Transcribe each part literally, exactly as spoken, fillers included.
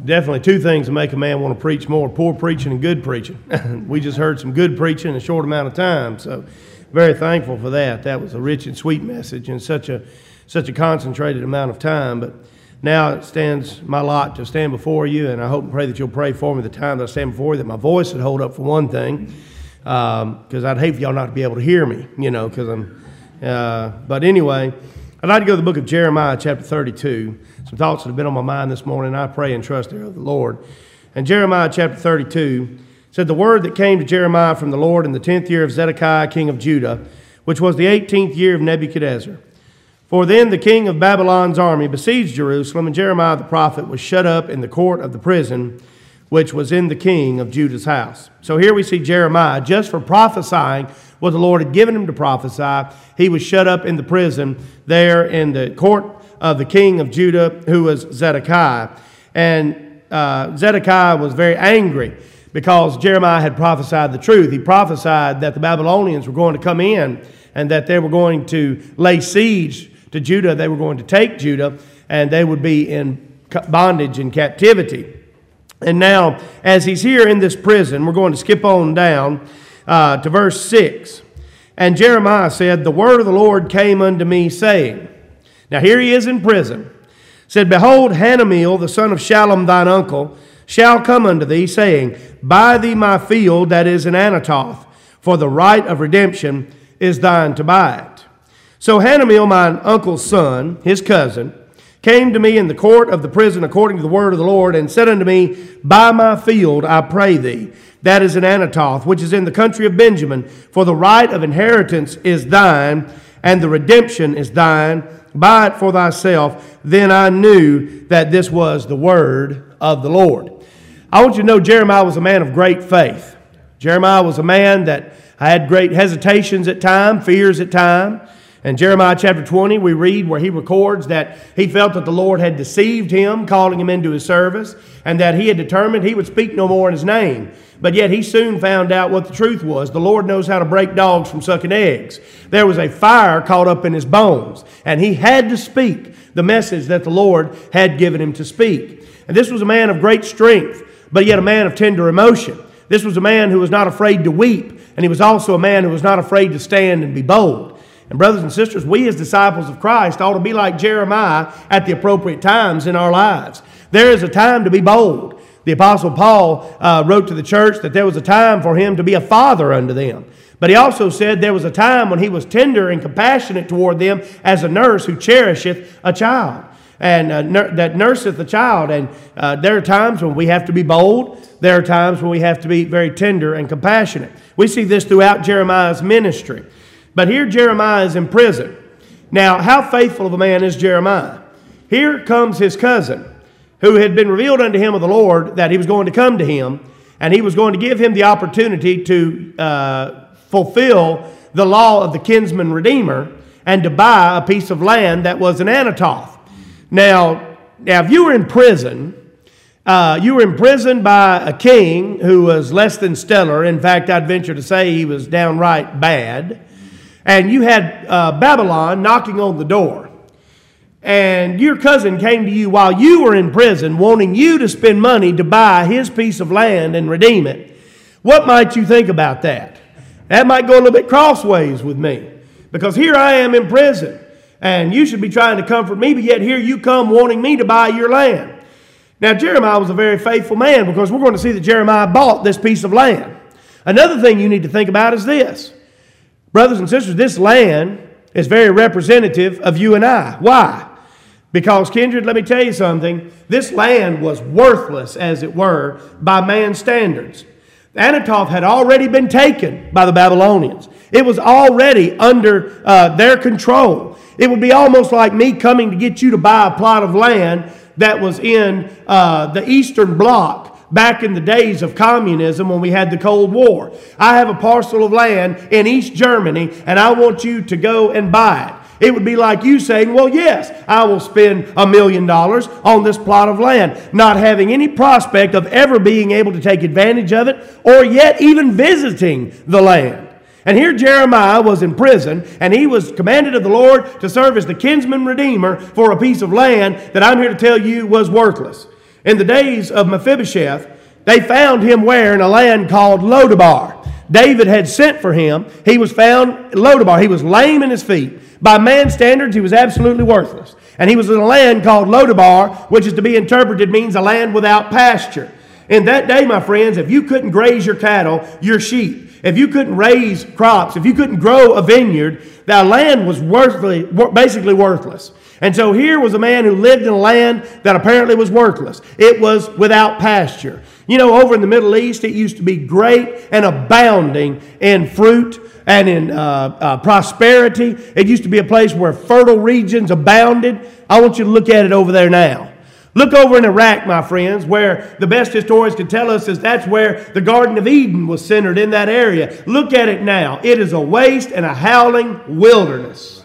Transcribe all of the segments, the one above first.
definitely two things that make a man want to preach more: poor preaching and good preaching. We just heard some good preaching in a short amount of time, so very thankful for that. That was a rich and sweet message in such a such a concentrated amount of time. But now it stands my lot to stand before you, and I hope and pray that you'll pray for me the time that I stand before you, that my voice would hold up for one thing, because um, I'd hate for y'all not to be able to hear me, you know, because I'm, uh, but anyway, I'd like to go to the book of Jeremiah, chapter thirty-two. Some thoughts that have been on my mind this morning. I pray and trust there of the Lord. And Jeremiah, chapter thirty-two, said, "The word that came to Jeremiah from the Lord in the tenth year of Zedekiah, king of Judah, which was the eighteenth year of Nebuchadnezzar. For then the king of Babylon's army besieged Jerusalem, and Jeremiah the prophet was shut up in the court of the prison, which was in the king of Judah's house." So here we see Jeremiah, just for prophesying what the Lord had given him to prophesy. He was shut up in the prison there in the court of the king of Judah, who was Zedekiah. And uh, Zedekiah was very angry because Jeremiah had prophesied the truth. He prophesied that the Babylonians were going to come in and that they were going to lay siege to Judah. They were going to take Judah, and they would be in bondage and captivity. And now, as he's here in this prison, we're going to skip on down uh, to verse six. "And Jeremiah said, The word of the Lord came unto me, saying," now here he is in prison, said, "Behold, Hanameel, the son of Shallum, thine uncle, shall come unto thee, saying, Buy thee my field that is in Anathoth, for the right of redemption is thine to buy it. So Hanameel, mine uncle's son, his cousin, came to me in the court of the prison according to the word of the Lord, and said unto me, Buy my field, I pray thee, that is in Anathoth, which is in the country of Benjamin, for the right of inheritance is thine, and the redemption is thine. Buy it for thyself. Then I knew that this was the word of the Lord." I want you to know Jeremiah was a man of great faith. Jeremiah was a man that had great hesitations at times, fears at times. In Jeremiah chapter twenty, we read where he records that he felt that the Lord had deceived him, calling him into his service, and that he had determined he would speak no more in his name. But yet he soon found out what the truth was. The Lord knows how to break dogs from sucking eggs. There was a fire caught up in his bones, and he had to speak the message that the Lord had given him to speak. And this was a man of great strength, but yet a man of tender emotion. This was a man who was not afraid to weep, and he was also a man who was not afraid to stand and be bold. And brothers and sisters, we as disciples of Christ ought to be like Jeremiah at the appropriate times in our lives. There is a time to be bold. The Apostle Paul uh, wrote to the church that there was a time for him to be a father unto them. But he also said there was a time when he was tender and compassionate toward them as a nurse who cherisheth a child, and uh, nur- that nurseth a child. And uh, there are times when we have to be bold. There are times when we have to be very tender and compassionate. We see this throughout Jeremiah's ministry. But here Jeremiah is in prison. Now, how faithful of a man is Jeremiah? Here comes his cousin, who had been revealed unto him of the Lord that he was going to come to him, and he was going to give him the opportunity to uh, fulfill the law of the kinsman redeemer and to buy a piece of land that was in Anathoth. Now, now if you were in prison, uh, you were imprisoned by a king who was less than stellar. In fact, I'd venture to say he was downright bad. And you had uh, Babylon knocking on the door. And your cousin came to you while you were in prison, wanting you to spend money to buy his piece of land and redeem it. What might you think about that? That might go a little bit crossways with me. Because here I am in prison, and you should be trying to comfort me, but yet here you come wanting me to buy your land. Now, Jeremiah was a very faithful man, because we're going to see that Jeremiah bought this piece of land. Another thing you need to think about is this. Brothers and sisters, this land is very representative of you and I. Why? Because, kindred, let me tell you something. This land was worthless, as it were, by man's standards. Anathoth had already been taken by the Babylonians. It was already under uh, their control. It would be almost like me coming to get you to buy a plot of land that was in uh, the Eastern Bloc back in the days of communism when we had the Cold War. I have a parcel of land in East Germany, and I want you to go and buy it. It would be like you saying, well, yes, I will spend a million dollars on this plot of land, not having any prospect of ever being able to take advantage of it, or yet even visiting the land. And here Jeremiah was in prison, and he was commanded of the Lord to serve as the kinsman redeemer for a piece of land that I'm here to tell you was worthless. In the days of Mephibosheth, they found him where? In a land called Lodabar. David had sent for him. He was found in Lodabar. He was lame in his feet. By man's standards, he was absolutely worthless. And he was in a land called Lodabar, which is to be interpreted means a land without pasture. In that day, my friends, if you couldn't graze your cattle, your sheep, if you couldn't raise crops, if you couldn't grow a vineyard, that land was worthless, basically worthless. And so here was a man who lived in a land that apparently was worthless. It was without pasture. You know, over in the Middle East, it used to be great and abounding in fruit and in uh, uh, prosperity. It used to be a place where fertile regions abounded. I want you to look at it over there now. Look over in Iraq, my friends, where the best historians can tell us is that's where the Garden of Eden was centered, in that area. Look at it now. It is a waste and a howling wilderness.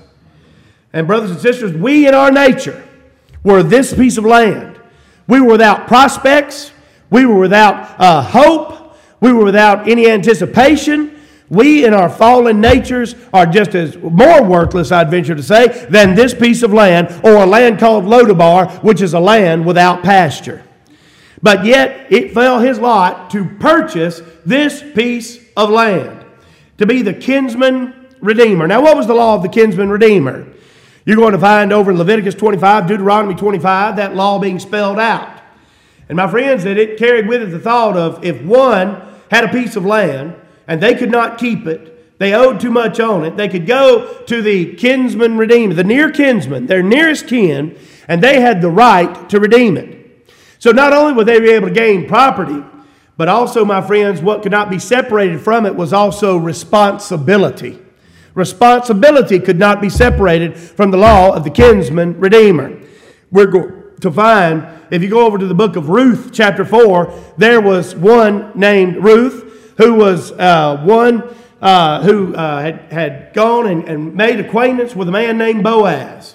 And brothers and sisters, we in our nature were this piece of land. We were without prospects. We were without uh, hope. We were without any anticipation. We in our fallen natures are just as more worthless, I'd venture to say, than this piece of land, or a land called Lodabar, which is a land without pasture. But yet it fell his lot to purchase this piece of land, to be the kinsman redeemer. Now, what was the law of the kinsman redeemer? You're going to find over in Leviticus twenty-five, Deuteronomy twenty-five, that law being spelled out. And my friends, that it carried with it the thought of if one had a piece of land and they could not keep it, they owed too much on it, they could go to the kinsman redeemer, the near kinsman, their nearest kin, and they had the right to redeem it. So not only would they be able to gain property, but also, my friends, what could not be separated from it was also responsibility. Responsibility could not be separated from the law of the kinsman redeemer. We're going to find, if you go over to the book of Ruth, chapter four, there was one named Ruth who was uh, one uh, who uh, had, had gone and, and made acquaintance with a man named Boaz.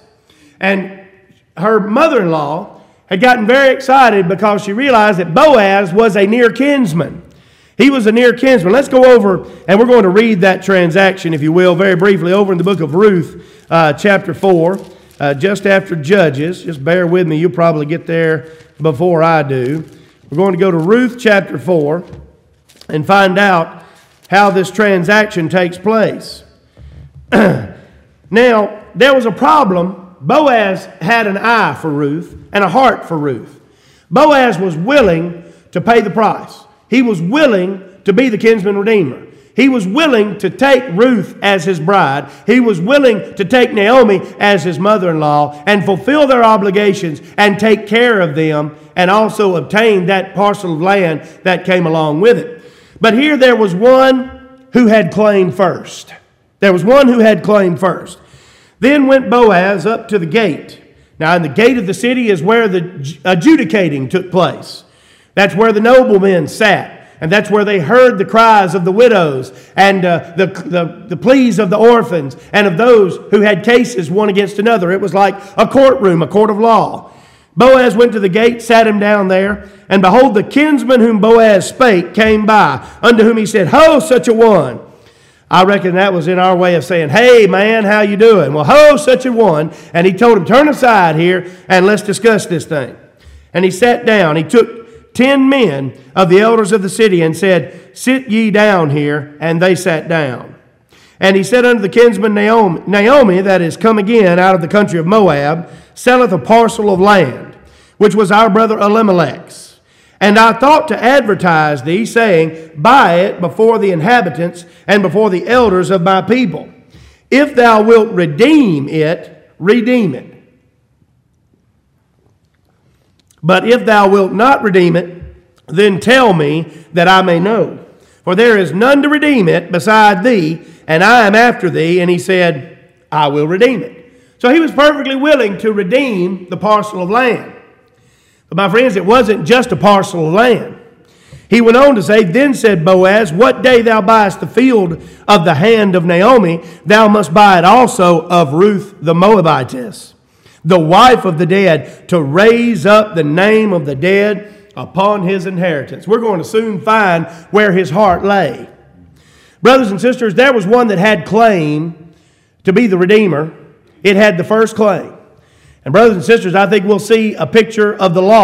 And her mother-in-law had gotten very excited because she realized that Boaz was a near kinsman. He was a near kinsman. Let's go over, and we're going to read that transaction, if you will, very briefly, over in the book of Ruth, uh, chapter four, uh, just after Judges. Just bear with me. You'll probably get there before I do. We're going to go to Ruth, chapter four, and find out how this transaction takes place. Now, there was a problem. Boaz had an eye for Ruth and a heart for Ruth. Boaz was willing to pay the price. He was willing to be the kinsman redeemer. He was willing to take Ruth as his bride. He was willing to take Naomi as his mother-in-law and fulfill their obligations and take care of them and also obtain that parcel of land that came along with it. But here there was one who had claim first. There was one who had claim first. Then went Boaz up to the gate. Now, in the gate of the city is where the adjudicating took place. That's where the noblemen sat. And that's where they heard the cries of the widows and uh, the, the, the pleas of the orphans and of those who had cases one against another. It was like a courtroom, a court of law. Boaz went to the gate, sat him down there, and behold, the kinsman whom Boaz spake came by, unto whom he said, Ho, such a one. I reckon that was in our way of saying, hey, man, how you doing? Well, ho, such a one. And he told him, turn aside here, and let's discuss this thing. And he sat down. He took ten men of the elders of the city and said, sit ye down here. And they sat down. And he said unto the kinsman Naomi, Naomi, that is come again out of the country of Moab, selleth a parcel of land, which was our brother Elimelech's. And I thought to advertise thee, saying, buy it before the inhabitants and before the elders of my people. If thou wilt redeem it, redeem it. But if thou wilt not redeem it, then tell me that I may know. For there is none to redeem it beside thee, and I am after thee. And he said, I will redeem it. So he was perfectly willing to redeem the parcel of land. But my friends, it wasn't just a parcel of land. He went on to say, then said Boaz, what day thou buyest the field of the hand of Naomi, thou must buy it also of Ruth the Moabitess, the wife of the dead, to raise up the name of the dead upon his inheritance. We're going to soon find where his heart lay. Brothers and sisters, there was one that had claim to be the Redeemer. It had the first claim. And brothers and sisters, I think we'll see a picture of the law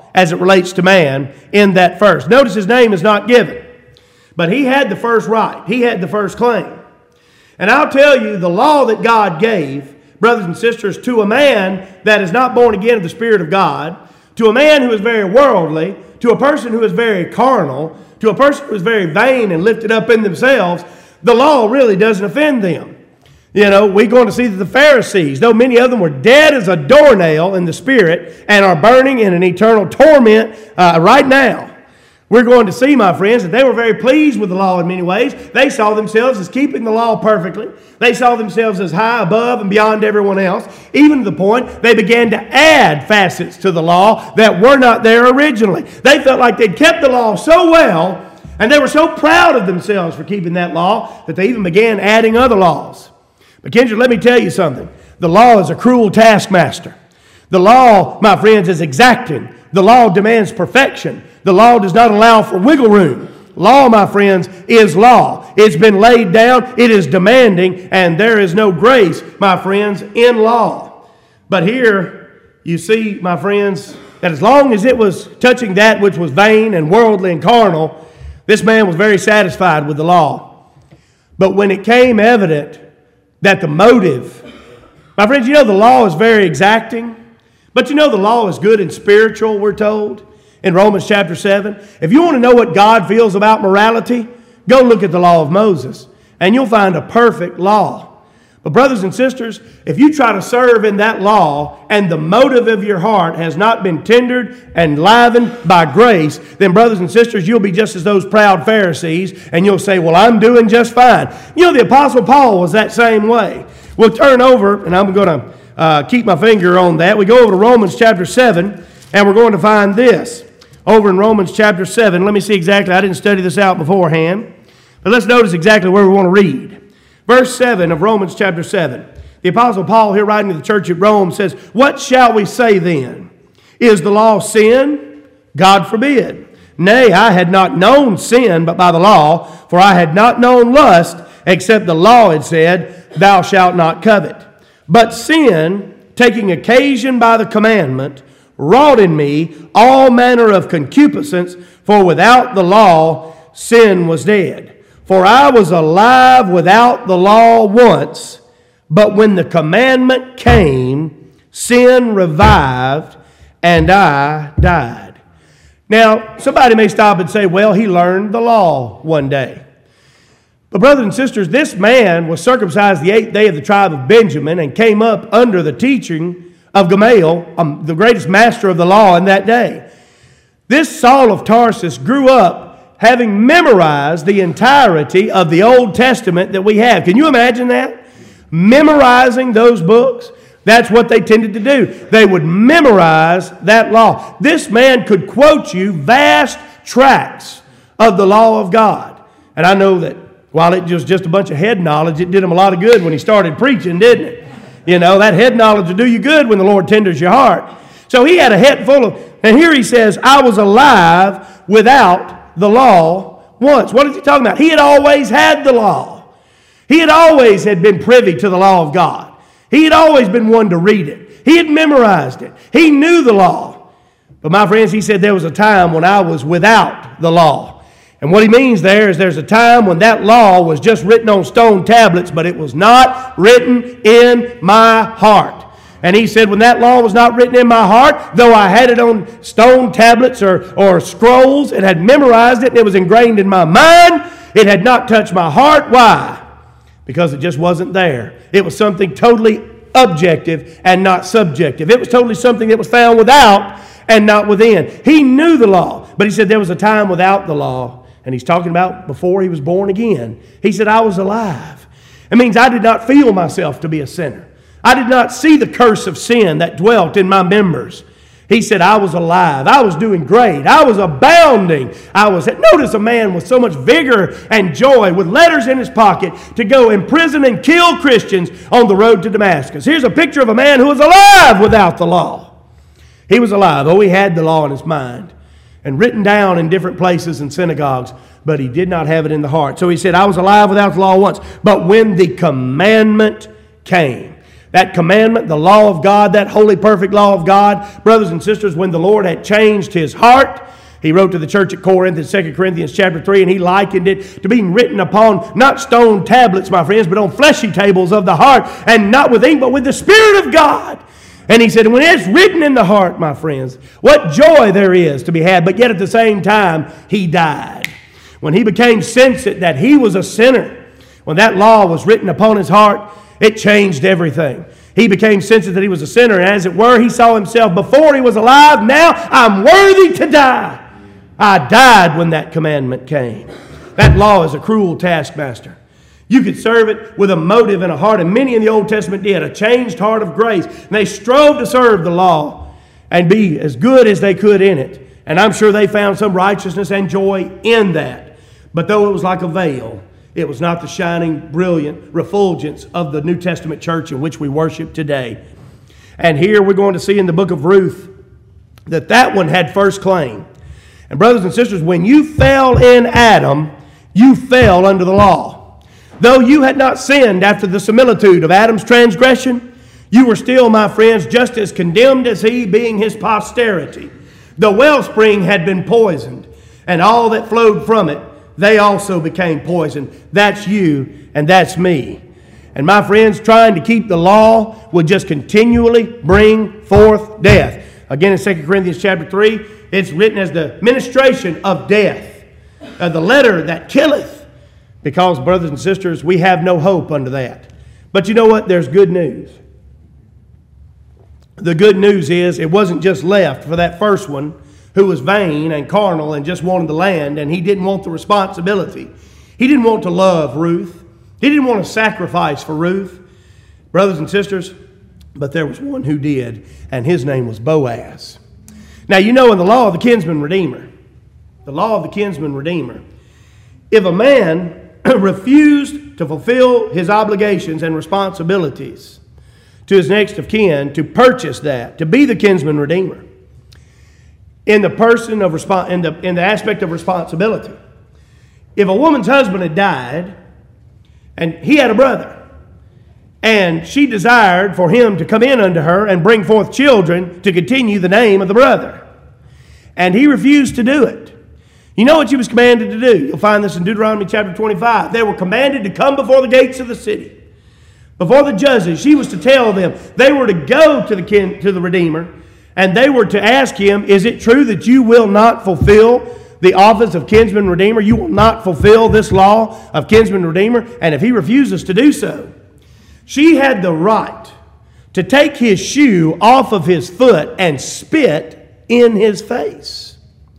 as it relates to man in that first. Notice his name is not given, but he had the first right. He had the first claim. And I'll tell you, the law that God gave, brothers and sisters, to a man that is not born again of the Spirit of God, to a man who is very worldly, to a person who is very carnal, to a person who is very vain and lifted up in themselves, the law really doesn't offend them. You know, we're going to see that the Pharisees, though many of them were dead as a doornail in the Spirit and are burning in an eternal torment uh, right now, we're going to see, my friends, that they were very pleased with the law in many ways. They saw themselves as keeping the law perfectly. They saw themselves as high above and beyond everyone else, even to the point they began to add facets to the law that were not there originally. They felt like they'd kept the law so well, and they were so proud of themselves for keeping that law, that they even began adding other laws. But Kendra, let me tell you something. The law is a cruel taskmaster. The law, my friends, is exacting. The law demands perfection. The law does not allow for wiggle room. Law, my friends, is law. It's been laid down. It is demanding, and there is no grace, my friends, in law. But here, you see, my friends, that as long as it was touching that which was vain and worldly and carnal, this man was very satisfied with the law. But when it came evident that the motive, my friends, you know the law is very exacting, but you know the law is good and spiritual, we're told in Romans chapter seven. If you want to know what God feels about morality, go look at the law of Moses, and you'll find a perfect law. But brothers and sisters, if you try to serve in that law and the motive of your heart has not been tendered and livened by grace, then brothers and sisters, you'll be just as those proud Pharisees, and you'll say, well, I'm doing just fine. You know, the Apostle Paul was that same way. We'll turn over, and I'm going to uh, keep my finger on that. We go over to Romans chapter seven, and we're going to find this. Over in Romans chapter seven, let me see exactly. I didn't study this out beforehand, but let's notice exactly where we want to read. Verse seven of Romans chapter seven. The Apostle Paul here writing to the church at Rome says, what shall we say then? Is the law sin? God forbid. Nay, I had not known sin but by the law, for I had not known lust, except the law had said, thou shalt not covet. But sin, taking occasion by the commandment, wrought in me all manner of concupiscence, for without the law sin was dead. For I was alive without the law once, but when the commandment came, sin revived, and I died. Now, somebody may stop and say, well, he learned the law one day. But brothers and sisters, this man was circumcised the eighth day of the tribe of Benjamin and came up under the teaching of Gamaliel, um, the greatest master of the law in that day. This Saul of Tarsus grew up having memorized the entirety of the Old Testament that we have. Can you imagine that? Memorizing those books? That's what they tended to do. They would memorize that law. This man could quote you vast tracts of the law of God. And I know that while it was just a bunch of head knowledge, it did him a lot of good when he started preaching, didn't it? You know, that head knowledge will do you good when the Lord tenders your heart. So he had a head full of, and here he says, I was alive without the law once. What is he talking about? He had always had the law. He had always had been privy to the law of God. He had always been one to read it. He had memorized it. He knew the law. But my friends, he said there was a time when I was without the law. And what he means there is there's a time when that law was just written on stone tablets, but it was not written in my heart. And he said, when that law was not written in my heart, though I had it on stone tablets or, or scrolls and had memorized it and it was ingrained in my mind, it had not touched my heart. Why? Because it just wasn't there. It was something totally objective and not subjective. It was totally something that was found without and not within. He knew the law, but he said there was a time without the law. And he's talking about before he was born again. He said, I was alive. It means I did not feel myself to be a sinner. I did not see the curse of sin that dwelt in my members. He said, I was alive. I was doing great. I was abounding. I was, notice a man with so much vigor and joy, with letters in his pocket, to go imprison and kill Christians on the road to Damascus. Here's a picture of a man who was alive without the law. He was alive. Oh, he had the law in his mind and written down in different places in synagogues, but he did not have it in the heart. So he said, I was alive without the law once, but when the commandment came. That commandment, the law of God, that holy, perfect law of God, brothers and sisters, when the Lord had changed His heart, He wrote to the church at Corinth in Second Corinthians chapter three, and He likened it to being written upon not stone tablets, my friends, but on fleshy tables of the heart, and not with ink, but with the Spirit of God. And He said, when it's written in the heart, my friends, what joy there is to be had, but yet at the same time, He died. When He became sensate that He was a sinner, when that law was written upon His heart, it changed everything. He became sensitive that He was a sinner, and as it were, He saw Himself before He was alive. Now I'm worthy to die. I died when that commandment came. That law is a cruel taskmaster. You could serve it with a motive and a heart, and many in the Old Testament did, a changed heart of grace. And they strove to serve the law and be as good as they could in it. And I'm sure they found some righteousness and joy in that. But though it was like a veil, it was not the shining, brilliant refulgence of the New Testament church in which we worship today. And here we're going to see in the book of Ruth that that one had first claim. And brothers and sisters, when you fell in Adam, you fell under the law. Though you had not sinned after the similitude of Adam's transgression, you were still, my friends, just as condemned as he, being his posterity. The wellspring had been poisoned, and all that flowed from it, they also became poisoned. That's you, and that's me. And my friends, trying to keep the law would just continually bring forth death. Again, in Second Corinthians chapter three, it's written as the ministration of death, uh, the letter that killeth. Because, brothers and sisters, we have no hope under that. But you know what? There's good news. The good news is it wasn't just left for that first one who was vain and carnal and just wanted the land, and he didn't want the responsibility. He didn't want to love Ruth. He didn't want to sacrifice for Ruth. Brothers and sisters, but there was one who did, and his name was Boaz. Now, you know in the law of the kinsman redeemer, the law of the kinsman redeemer, if a man refused to fulfill his obligations and responsibilities to his next of kin, to purchase that, to be the kinsman redeemer, in the person of respons- in the in the aspect of responsibility. If a woman's husband had died and he had a brother, and she desired for him to come in unto her and bring forth children to continue the name of the brother, and he refused to do it, you know what she was commanded to do? You'll find this in Deuteronomy chapter twenty-five. They were commanded to come before the gates of the city, before the judges. She was to tell them they were to go to the kin, to the Redeemer, and they were to ask him, is it true that you will not fulfill the office of kinsman redeemer? You will not fulfill this law of kinsman redeemer? And if he refuses to do so, she had the right to take his shoe off of his foot and spit in his face.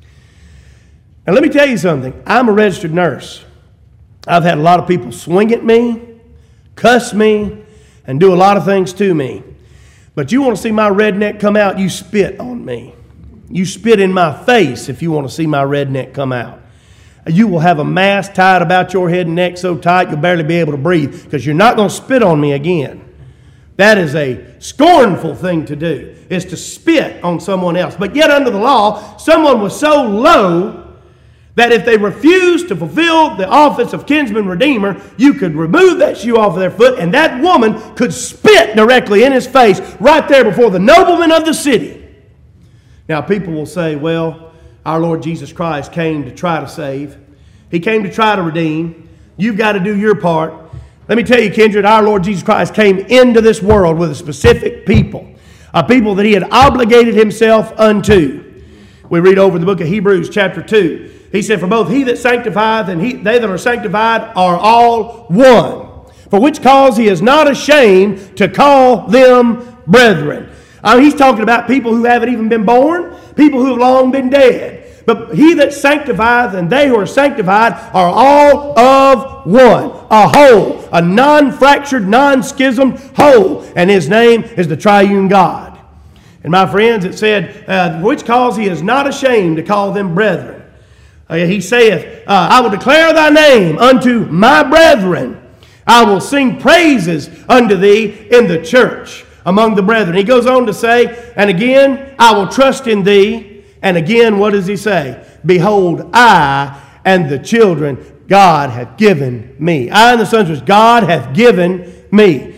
Now let me tell you something. I'm a registered nurse. I've had a lot of people swing at me, cuss me, and do a lot of things to me. But you want to see my redneck come out, you spit on me. You spit in my face if you want to see my redneck come out. You will have a mask tied about your head and neck so tight you'll barely be able to breathe, because you're not going to spit on me again. That is a scornful thing to do, is to spit on someone else. But yet under the law, someone was so low that if they refused to fulfill the office of kinsman redeemer, you could remove that shoe off of their foot, and that woman could spit directly in his face right there before the nobleman of the city. Now, people will say, well, our Lord Jesus Christ came to try to save. He came to try to redeem. You've got to do your part. Let me tell you, kindred, our Lord Jesus Christ came into this world with a specific people, a people that He had obligated Himself unto. We read over in the book of Hebrews chapter two. He said, for both he that sanctifieth and he, they that are sanctified are all one. For which cause He is not ashamed to call them brethren. Uh, he's talking about people who haven't even been born, people who have long been dead. But he that sanctifieth and they who are sanctified are all of one, a whole, a non-fractured, non-schismed whole. And His name is the Triune God. And my friends, it said, uh, for which cause He is not ashamed to call them brethren. He saith, uh, I will declare thy name unto my brethren. I will sing praises unto thee in the church among the brethren. He goes on to say, and again, I will trust in thee. And again, what does he say? Behold, I and the children God hath given me. I and the sons which God hath given me.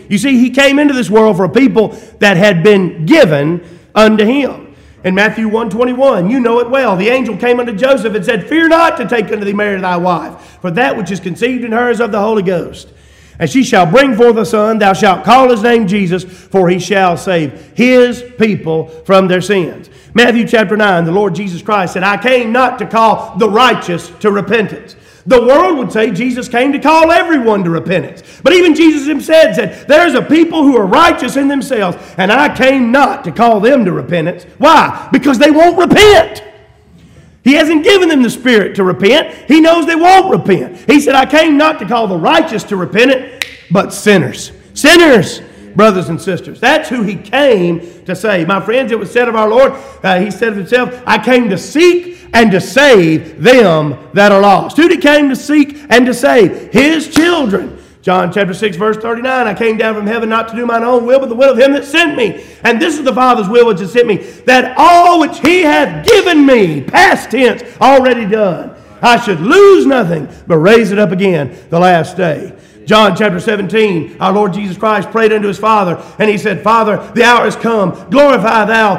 You see, he came into this world for a people that had been given unto him. In Matthew one twenty-one, you know it well. The angel came unto Joseph and said, "Fear not to take unto thee Mary thy wife, for that which is conceived in her is of the Holy Ghost. And she shall bring forth a son, thou shalt call his name Jesus, for he shall save his people from their sins." Matthew chapter nine, the Lord Jesus Christ said, "I came not to call the righteous to repentance." The world would say Jesus came to call everyone to repentance. But even Jesus himself said, there's a people who are righteous in themselves, and I came not to call them to repentance. Why? Because they won't repent. He hasn't given them the Spirit to repent. He knows they won't repent. He said, I came not to call the righteous to repent, but sinners. Sinners, brothers and sisters. That's who he came to save. My friends, it was said of our Lord, uh, he said of himself, I came to seek and to save them that are lost. Who he came to seek and to save? His children. John chapter six, verse thirty-nine, I came down from heaven not to do mine own will, but the will of him that sent me. And this is the Father's will which has sent me, that all which he hath given me, past tense, already done, I should lose nothing, but raise it up again the last day. John chapter seventeen, our Lord Jesus Christ prayed unto his Father, and he said, Father, the hour is come, glorify thou,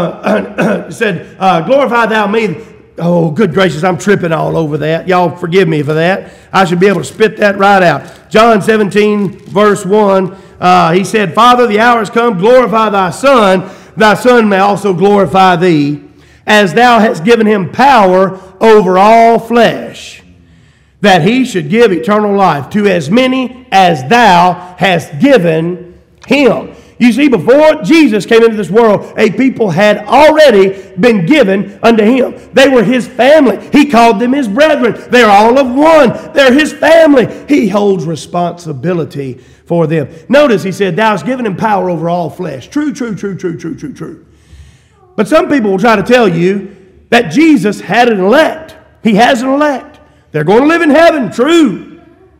uh, said, uh, glorify thou me. Oh, good gracious, I'm tripping all over that. Y'all forgive me for that. I should be able to spit that right out. John seventeen, verse one, uh, he said, Father, the hour is come, glorify thy Son, thy Son may also glorify thee, as thou hast given him power over all flesh, that he should give eternal life to as many as thou hast given him. You see, before Jesus came into this world, a people had already been given unto him. They were his family. He called them his brethren. They're all of one. They're his family. He holds responsibility for them. Notice he said, thou hast given him power over all flesh. True, true, true, true, true, true, true. But some people will try to tell you that Jesus had an elect. He has an elect. They're going to live in heaven. True.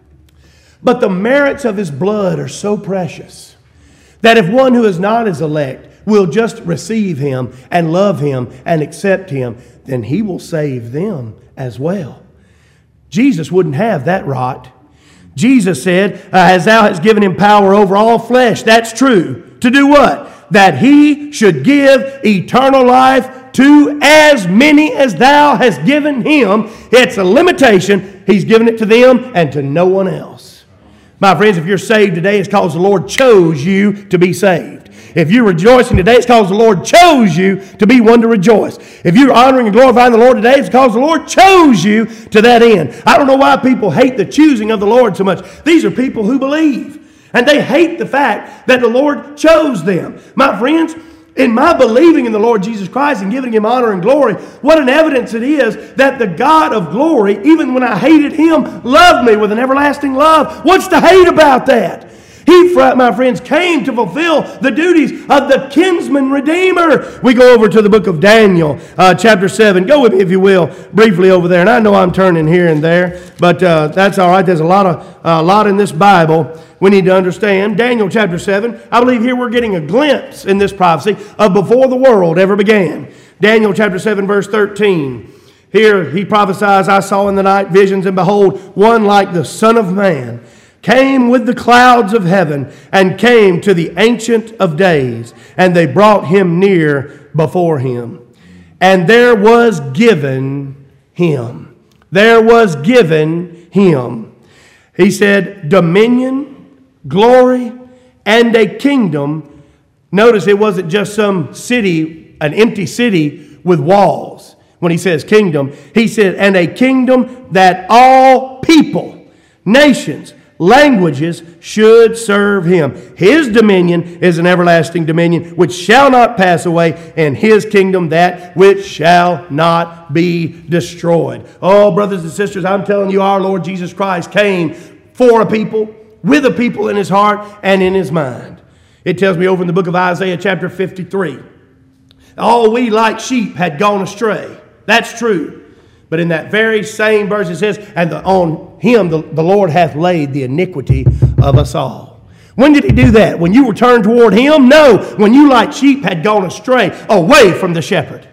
But the merits of his blood are so precious that if one who is not his elect will just receive him and love him and accept him, then he will save them as well. Jesus wouldn't have that rot. Jesus said, uh, as thou hast given him power over all flesh, that's true. To do what? That he should give eternal life to as many as thou hast given him. It's a limitation. He's given it to them and to no one else. My friends, if you're saved today, it's because the Lord chose you to be saved. If you're rejoicing today, it's because the Lord chose you to be one to rejoice. If you're honoring and glorifying the Lord today, it's because the Lord chose you to that end. I don't know why people hate the choosing of the Lord so much. These are people who believe, and they hate the fact that the Lord chose them. My friends, in my believing in the Lord Jesus Christ and giving him honor and glory, what an evidence it is that the God of glory, even when I hated him, loved me with an everlasting love. What's to hate about that? He, my friends, came to fulfill the duties of the kinsman redeemer. We go over to the book of Daniel, uh, chapter seven. Go with me, if you will, briefly over there. And I know I'm turning here and there, but uh, that's all right. There's a lot of a uh, lot in this Bible we need to understand. Daniel chapter seven. I believe here we're getting a glimpse in this prophecy of before the world ever began. Daniel chapter seven, verse thirteen. Here he prophesies, I saw in the night visions, and behold, one like the Son of Man came with the clouds of heaven, and came to the Ancient of Days, and they brought him near before him. And there was given him. There was given him. He said, dominion, glory, and a kingdom. Notice it wasn't just some city, an empty city with walls. When he says kingdom, he said, and a kingdom that all people, nations, languages should serve him. His dominion is an everlasting dominion which shall not pass away, and his kingdom that which shall not be destroyed. Oh, brothers and sisters, I'm telling you, our Lord Jesus Christ came for a people, with a people in his heart and in his mind. It tells me over in the book of Isaiah chapter fifty-three, all we like sheep had gone astray. That's true. But in that very same verse it says, and the, on him the, the Lord hath laid the iniquity of us all. When did he do that? When you were turned toward him? No. When you like sheep had gone astray away from the shepherd.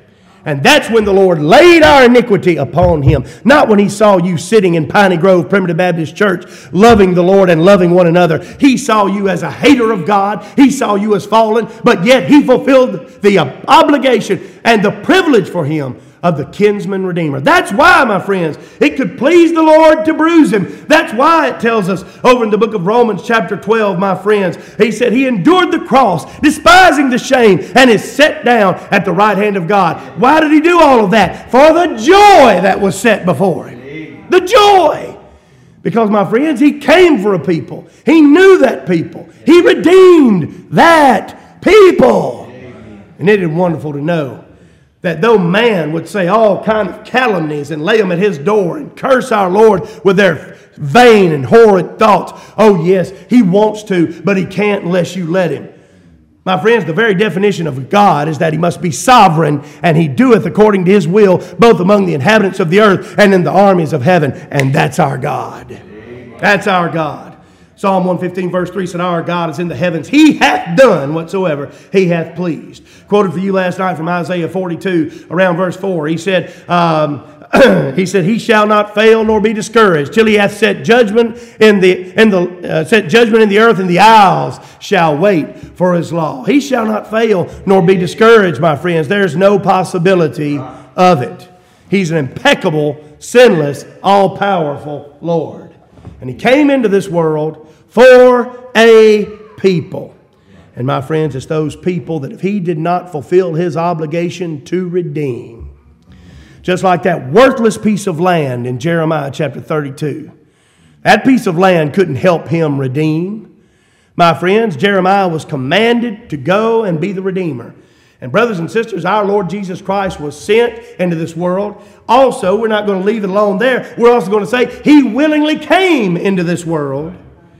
And that's when the Lord laid our iniquity upon him. Not when he saw you sitting in Piney Grove Primitive Baptist Church, loving the Lord and loving one another. He saw you as a hater of God. He saw you as fallen, but yet he fulfilled the obligation and the privilege for him of the kinsman redeemer. That's why, my friends, it could please the Lord to bruise him. That's why it tells us over in the book of Romans chapter twelve, my friends, he said he endured the cross, despising the shame, and is set down at the right hand of God. Why did he do all of that? For the joy that was set before him. The joy. Because, my friends, he came for a people. He knew that people. He redeemed that people. And it is wonderful to know that though man would say all kind of calumnies and lay them at his door and curse our Lord with their vain and horrid thoughts, oh yes, he wants to, but he can't unless you let him. My friends, the very definition of God is that he must be sovereign, and he doeth according to his will, both among the inhabitants of the earth and in the armies of heaven. And that's our God. That's our God. Psalm one fifteen verse three said, our God is in the heavens. He hath done whatsoever he hath pleased. Quoted for you last night from Isaiah forty-two, around verse four. He said, um, he said, he shall not fail nor be discouraged till he hath set judgment in the in the uh, set judgment in the earth, and the isles shall wait for his law. He shall not fail nor be discouraged, my friends. There's no possibility of it. He's an impeccable, sinless, all-powerful Lord. And he came into this world for a people. And my friends, it's those people that if he did not fulfill his obligation to redeem, just like that worthless piece of land in Jeremiah chapter thirty-two, that piece of land couldn't help him redeem. My friends, Jeremiah was commanded to go and be the Redeemer. And brothers and sisters, our Lord Jesus Christ was sent into this world. Also, we're not going to leave it alone there. We're also going to say he willingly came into this world.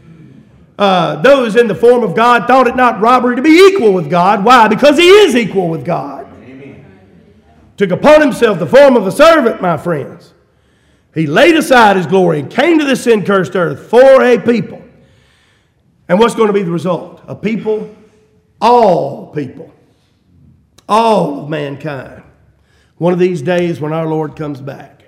Uh, those in the form of God thought it not robbery to be equal with God. Why? Because he is equal with God. Amen. Took upon himself the form of a servant, my friends. He laid aside his glory and came to this sin-cursed earth for a people. And what's going to be the result? A people, all people. All of mankind. One of these days when our Lord comes back,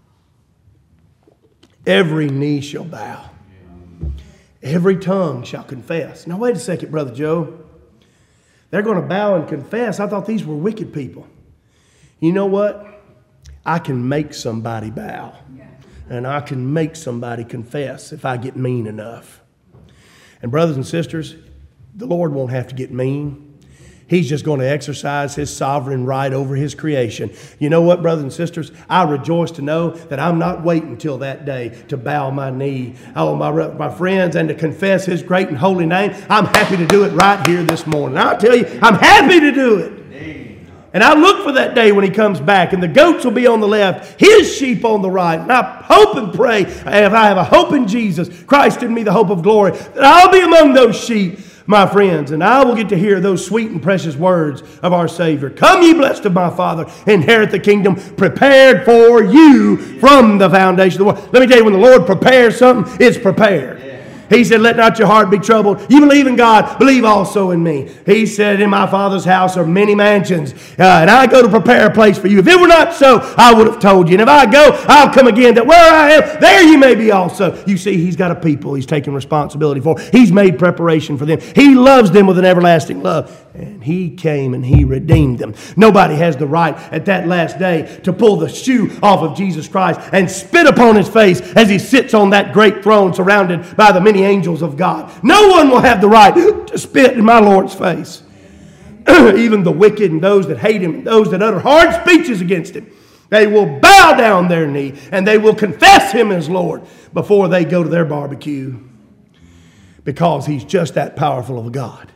every knee shall bow. Every tongue shall confess. Now wait a second, Brother Joe. They're going to bow and confess. I thought these were wicked people. You know what? I can make somebody bow. And I can make somebody confess if I get mean enough. And brothers and sisters, the Lord won't have to get mean. He's just going to exercise his sovereign right over his creation. You know what, brothers and sisters? I rejoice to know that I'm not waiting till that day to bow my knee, oh, my, my friends, and to confess his great and holy name. I'm happy to do it right here this morning. I'll tell you, I'm happy to do it. And I look for that day when he comes back, and the goats will be on the left, his sheep on the right. And I hope and pray, if I have a hope in Jesus, Christ in me, the hope of glory, that I'll be among those sheep, my friends, and I will get to hear those sweet and precious words of our Savior. Come, ye blessed of my Father, inherit the kingdom prepared for you from the foundation of the world. Let me tell you, when the Lord prepares something, it's prepared. He said, let not your heart be troubled. You believe in God, believe also in me. He said, in my Father's house are many mansions, uh, and I go to prepare a place for you. If it were not so, I would have told you. And if I go, I'll come again, that where I am, there you may be also. You see, he's got a people he's taking responsibility for. He's made preparation for them. He loves them with an everlasting love. And he came and he redeemed them. Nobody has the right at that last day to pull the shoe off of Jesus Christ and spit upon his face as he sits on that great throne surrounded by the many angels of God. No one will have the right to spit in my Lord's face. Even the wicked and those that hate him and those that utter hard speeches against him, they will bow down their knee and they will confess him as Lord before they go to their barbecue, because he's just that powerful of a God.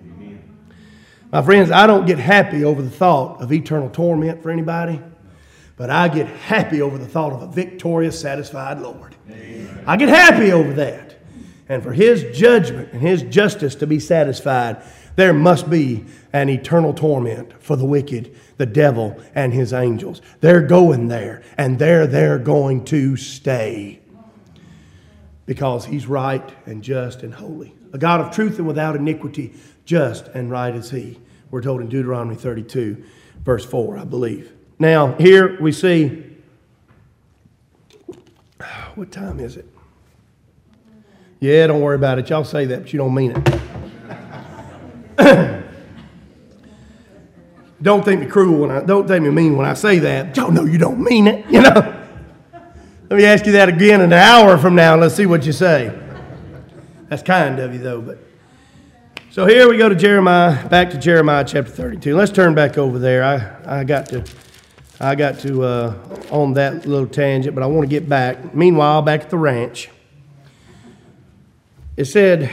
My friends, I don't get happy over the thought of eternal torment for anybody, but I get happy over the thought of a victorious, satisfied Lord. Amen. I get happy over that. And for his judgment and his justice to be satisfied, there must be an eternal torment for the wicked, the devil, and his angels. They're going there, and they're there going to stay, because he's right and just and holy. A God of truth and without iniquity, just and right is he. We're told in Deuteronomy thirty-two, verse four, I believe. Now, here we see, what time is it? Yeah, don't worry about it. Y'all say that, but you don't mean it. Don't think me cruel when I, don't think me mean when I say that. Y'all know you don't mean it, you know. Let me ask you that again in an hour from now. Let's see what you say. That's kind of you, though. But so here we go to Jeremiah, back to Jeremiah chapter thirty-two. Let's turn back over there. I, I got to, I got to uh, on that little tangent, but I want to get back. Meanwhile, back at the ranch, it said,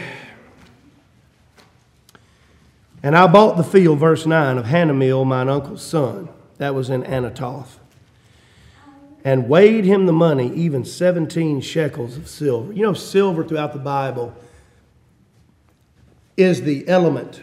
"And I bought the field," verse nine, "of Hanamel, mine uncle's son," that was in Anathoth, "and weighed him the money, even seventeen shekels of silver." You know, silver throughout the Bible is the element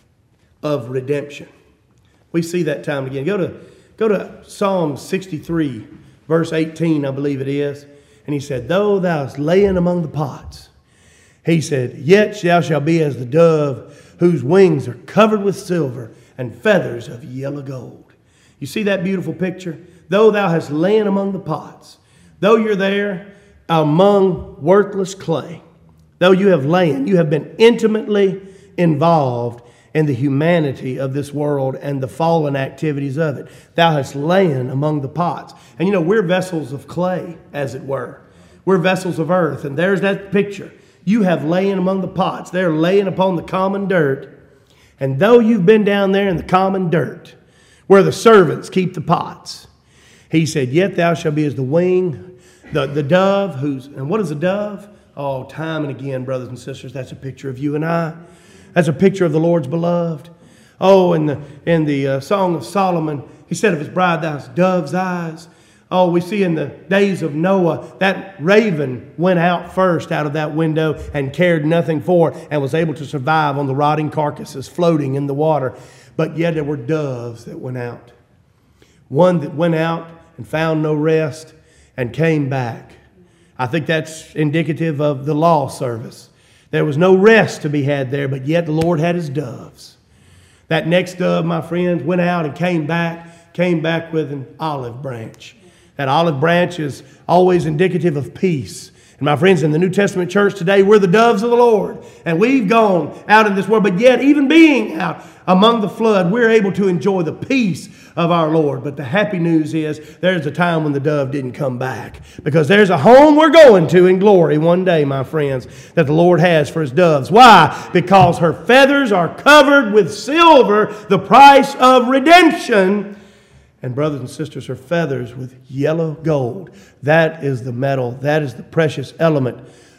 of redemption. We see that time and again. Go to, go to Psalm sixty-three, verse eighteen, I believe it is. And he said, "Though thou hast lain among the pots," he said, "yet thou shalt be as the dove whose wings are covered with silver and feathers of yellow gold." You see that beautiful picture? Though thou hast lain among the pots, though you're there among worthless clay, though you have lain, you have been intimately involved in the humanity of this world and the fallen activities of it. Thou hast lain among the pots. And you know, we're vessels of clay, as it were. We're vessels of earth, and there's that picture. You have lain among the pots. They're laying upon the common dirt. And though you've been down there in the common dirt, where the servants keep the pots, he said, "Yet thou shalt be as the wing, the, the dove who's," and what is a dove? Oh, time and again, brothers and sisters, that's a picture of you and I. That's a picture of the Lord's beloved. Oh, in the, in the uh, Song of Solomon, he said of his bride, "Thou hast dove's eyes." Oh, we see in the days of Noah, that raven went out first out of that window and cared nothing for it and was able to survive on the rotting carcasses floating in the water. But yet there were doves that went out. One that went out and found no rest and came back. I think that's indicative of the law service. There was no rest to be had there, but yet the Lord had his doves. That next dove, my friends, went out and came back, came back with an olive branch. That olive branch is always indicative of peace. And my friends, in the New Testament church today, we're the doves of the Lord. And we've gone out in this world, but yet even being out among the flood, we're able to enjoy the peace of our Lord. But the happy news is there's a time when the dove didn't come back. Because there's a home we're going to in glory one day, my friends, that the Lord has for his doves. Why? Because her feathers are covered with silver, the price of redemption. And brothers and sisters, her feathers with yellow gold. That is the metal. That is the precious element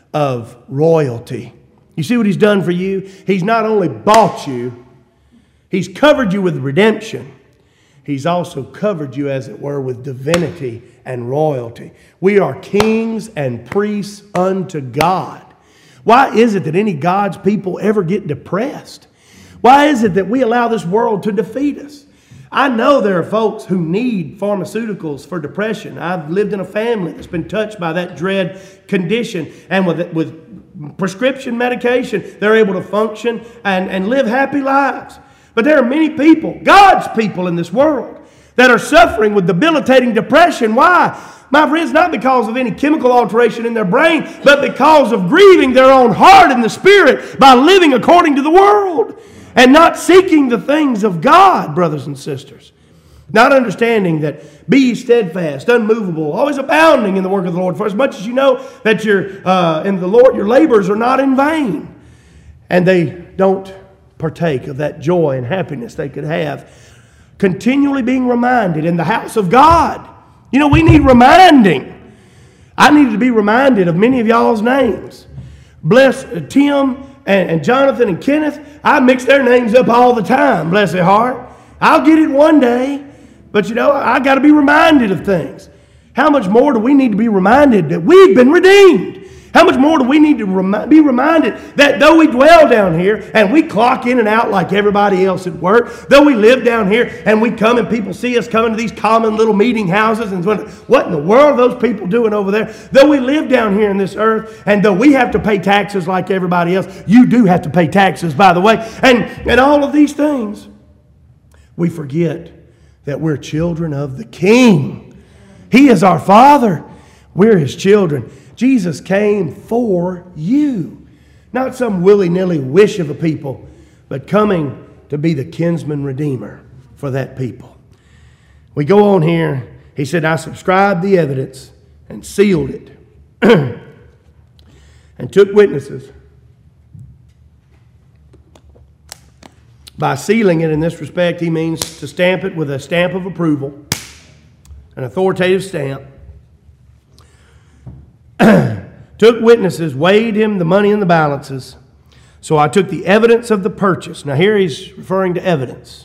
of royalty. You see what he's done for you? He's not only bought you, he's covered you with redemption. He's also covered you, as it were, with divinity and royalty. We are kings and priests unto God. Why is it that any God's people ever get depressed? Why is it that we allow this world to defeat us? I know there are folks who need pharmaceuticals for depression. I've lived in a family that's been touched by that dread condition. And with, with prescription medication, they're able to function and, and live happy lives. But there are many people, God's people in this world, that are suffering with debilitating depression. Why? My friends, not because of any chemical alteration in their brain, but because of grieving their own heart and the spirit by living according to the world. And not seeking the things of God, brothers and sisters. Not understanding that be ye steadfast, unmovable, always abounding in the work of the Lord. For as much as you know that you're uh, in the Lord, your labors are not in vain. And they don't partake of that joy and happiness they could have. Continually being reminded in the house of God. You know, we need reminding. I needed to be reminded of many of y'all's names. Bless Tim And, and Jonathan and Kenneth, I mix their names up all the time, bless their heart. I'll get it one day, but you know, I got to be reminded of things. How much more do we need to be reminded that we've been redeemed? How much more do we need to remi- be reminded that though we dwell down here and we clock in and out like everybody else at work, though we live down here and we come and people see us coming to these common little meeting houses and wonder, what in the world are those people doing over there? Though we live down here in this earth and though we have to pay taxes like everybody else, you do have to pay taxes, by the way, and, and all of these things, we forget that we're children of the King. He is our Father. We're His children. Jesus came for you. Not some willy-nilly wish of a people, but coming to be the kinsman redeemer for that people. We go on here. He said, I subscribed the evidence and sealed it and took witnesses. By sealing it in this respect, he means to stamp it with a stamp of approval, an authoritative stamp. Took witnesses, weighed him the money in the balances. So I took the evidence of the purchase. Now here he's referring to evidence.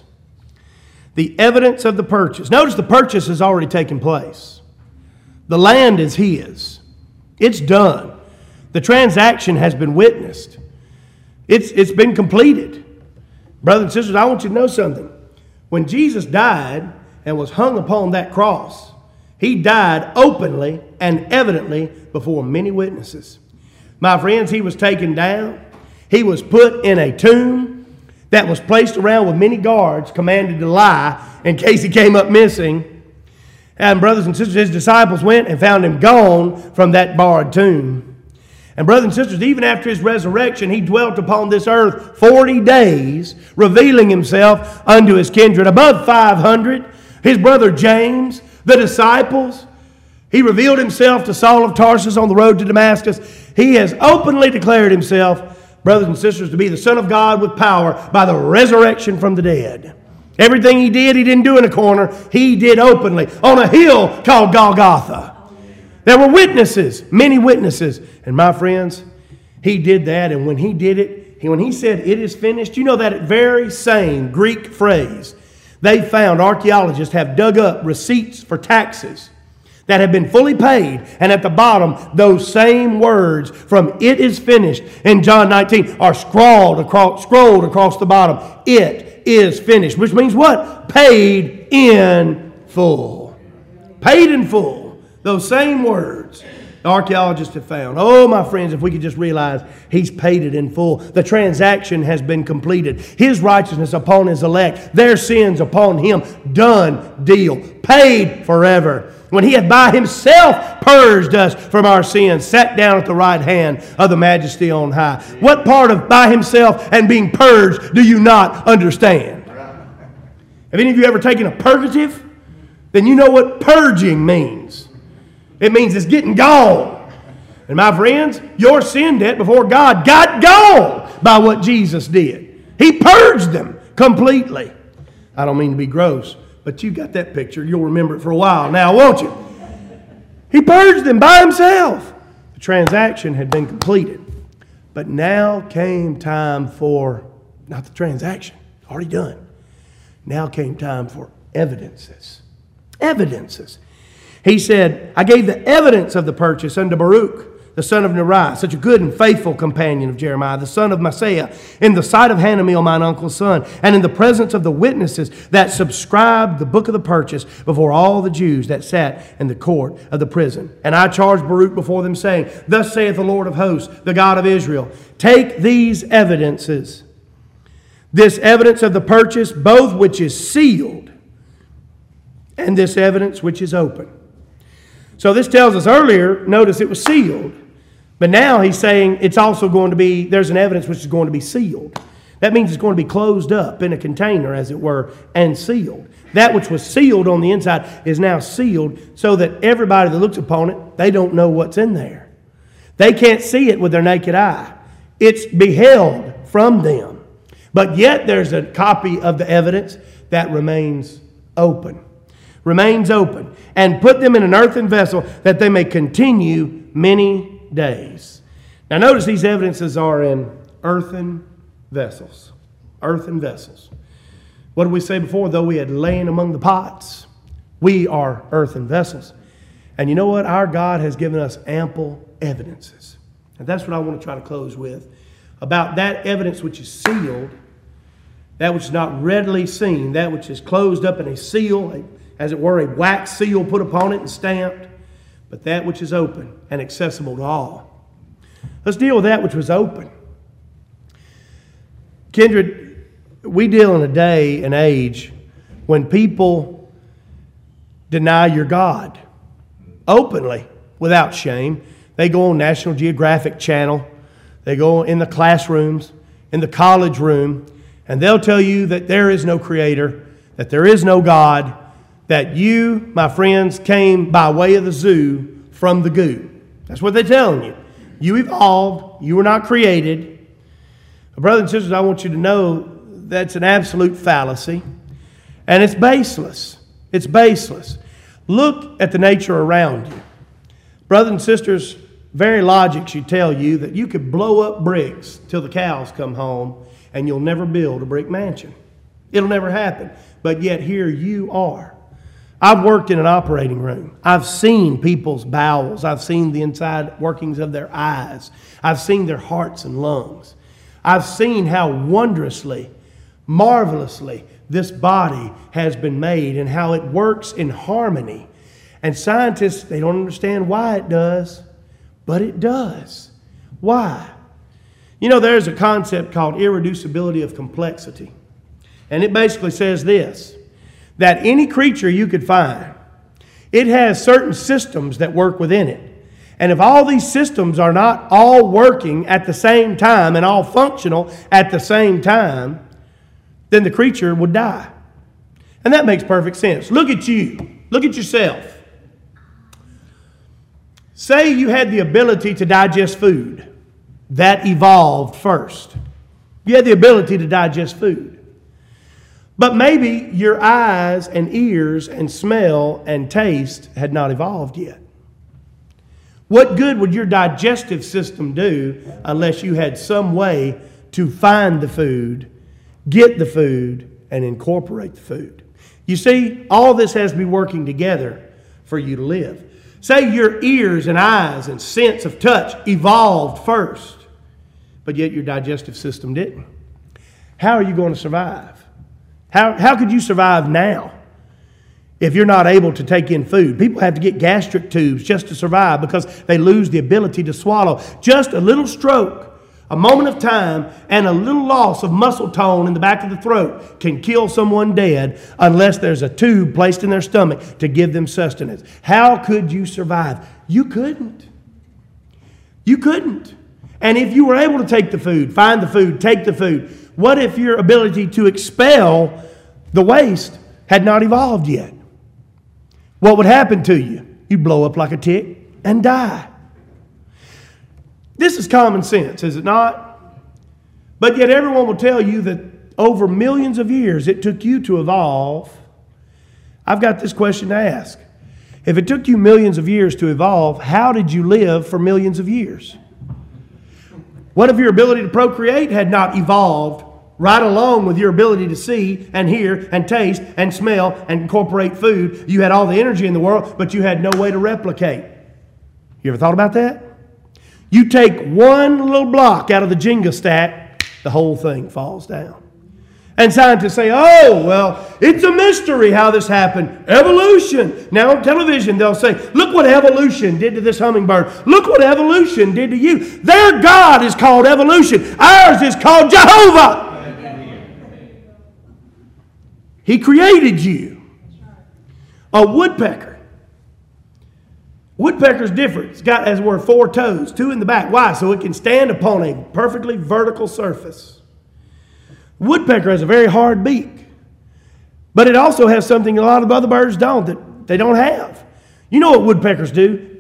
The evidence of the purchase. Notice the purchase has already taken place. The land is his. It's done. The transaction has been witnessed. It's, it's been completed. Brothers and sisters, I want you to know something. When Jesus died and was hung upon that cross, He died openly and evidently before many witnesses. My friends, He was taken down. He was put in a tomb that was placed around with many guards commanded to lie in case He came up missing. And brothers and sisters, His disciples went and found Him gone from that barred tomb. And brothers and sisters, even after His resurrection, He dwelt upon this earth forty days, revealing Himself unto His kindred. Above five hundred, His brother James, the disciples. He revealed Himself to Saul of Tarsus on the road to Damascus. He has openly declared Himself, brothers and sisters, to be the Son of God with power by the resurrection from the dead. Everything He did, He didn't do in a corner. He did openly on a hill called Golgotha. There were witnesses, many witnesses. And my friends, He did that. And when He did it, he, when He said, it is finished, you know that very same Greek phrase, they found, archaeologists have dug up receipts for taxes that have been fully paid. And at the bottom, those same words from it is finished in John nineteen are scrawled across, scrolled across the bottom. It is finished. Which means what? Paid in full. Paid in full. Those same words the archaeologists have found. Oh, my friends, if we could just realize He's paid it in full. The transaction has been completed. His righteousness upon His elect. Their sins upon Him. Done deal. Paid forever. When He had by Himself purged us from our sins, sat down at the right hand of the Majesty on high. What part of by Himself and being purged do you not understand? Have any of you ever taken a purgative? Then you know what purging means. It means it's getting gone. And my friends, your sin debt before God got gone by what Jesus did. He purged them completely. I don't mean to be gross, but you got that picture. You'll remember it for a while now, won't you? He purged them by Himself. The transaction had been completed. But now came time for, not the transaction, already done. Now came time for evidences. Evidences. He said, I gave the evidence of the purchase unto Baruch, the son of Neriah, such a good and faithful companion of Jeremiah, the son of Maaseiah, in the sight of Hanameel, mine uncle's son, and in the presence of the witnesses that subscribed the book of the purchase before all the Jews that sat in the court of the prison. And I charged Baruch before them, saying, Thus saith the Lord of hosts, the God of Israel, take these evidences, this evidence of the purchase, both which is sealed, and this evidence which is open. So this tells us earlier, notice it was sealed. But now he's saying it's also going to be, there's an evidence which is going to be sealed. That means it's going to be closed up in a container, as it were, and sealed. That which was sealed on the inside is now sealed so that everybody that looks upon it, they don't know what's in there. They can't see it with their naked eye. It's beheld from them. But yet there's a copy of the evidence that remains open. Remains open, and put them in an earthen vessel that they may continue many days. Now notice these evidences are in earthen vessels. Earthen vessels. What did we say before? Though we had lain among the pots, we are earthen vessels. And you know what? Our God has given us ample evidences. And that's what I want to try to close with. About that evidence which is sealed, that which is not readily seen, that which is closed up in a seal, a as it were, a wax seal put upon it and stamped, but that which is open and accessible to all. Let's deal with that which was open. Kindred, we deal in a day and age when people deny your God openly, without shame. They go on National Geographic Channel. They go in the classrooms, in the college room, and they'll tell you that there is no Creator, that there is no God, that you, my friends, came by way of the zoo from the goo. That's what they're telling you. You evolved. You were not created. Brothers and sisters, I want you to know that's an absolute fallacy, and it's baseless. It's baseless. Look at the nature around you. Brothers and sisters, very logic should tell you that you could blow up bricks till the cows come home and you'll never build a brick mansion. It'll never happen. But yet here you are. I've worked in an operating room. I've seen people's bowels. I've seen the inside workings of their eyes. I've seen their hearts and lungs. I've seen how wondrously, marvelously this body has been made and how it works in harmony. And scientists, they don't understand why it does, but it does. Why? You know, there's a concept called irreducibility of complexity. And it basically says this, that any creature you could find, it has certain systems that work within it. And if all these systems are not all working at the same time and all functional at the same time, then the creature would die. And that makes perfect sense. Look at you. Look at yourself. Say you had the ability to digest food. That evolved first. You had the ability to digest food. But maybe your eyes and ears and smell and taste had not evolved yet. What good would your digestive system do unless you had some way to find the food, get the food, and incorporate the food? You see, all this has to be working together for you to live. Say your ears and eyes and sense of touch evolved first, but yet your digestive system didn't. How are you going to survive? How, how could you survive now if you're not able to take in food? People have to get gastric tubes just to survive because they lose the ability to swallow. Just a little stroke, a moment of time, and a little loss of muscle tone in the back of the throat can kill someone dead unless there's a tube placed in their stomach to give them sustenance. How could you survive? You couldn't. You couldn't. And if you were able to take the food, find the food, take the food, what if your ability to expel the waste had not evolved yet? What would happen to you? You'd blow up like a tick and die. This is common sense, is it not? But yet everyone will tell you that over millions of years it took you to evolve. I've got this question to ask. If it took you millions of years to evolve, how did you live for millions of years? What if your ability to procreate had not evolved right along with your ability to see and hear and taste and smell and incorporate food? You had all the energy in the world, but you had no way to replicate. You ever thought about that? You take one little block out of the Jenga stack, the whole thing falls down. And scientists say, oh, well, it's a mystery how this happened. Evolution. Now on television they'll say, look what evolution did to this hummingbird. Look what evolution did to you. Their God is called evolution. Ours is called Jehovah. He created you. A woodpecker. Woodpecker's different. It's got, as it were, four toes, two in the back. Why? So it can stand upon a perfectly vertical surface. Woodpecker has a very hard beak. But it also has something a lot of other birds don't, that they don't have. You know what woodpeckers do?